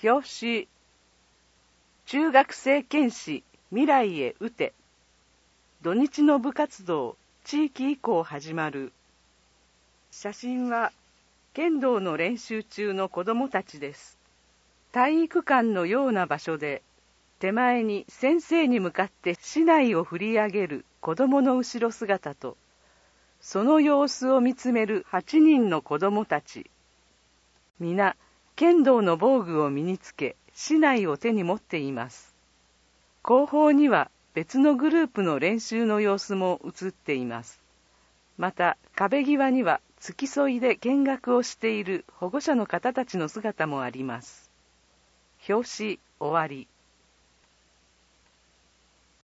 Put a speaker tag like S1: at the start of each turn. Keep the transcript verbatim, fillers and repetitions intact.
S1: 表紙、中学生剣士未来へ打て。土日の部活動、地域移行始まる。写真は剣道の練習中の子供たちです。体育館のような場所で、手前に先生に向かって竹刀を振り上げる子供の後ろ姿と、その様子を見つめる八人の子供たち。皆、剣道の防具を身につけ、竹刀を手に持っています。後方には別のグループの練習の様子も映っています。また、壁際には付き添いで見学をしている保護者の方たちの姿もあります。表紙終わり。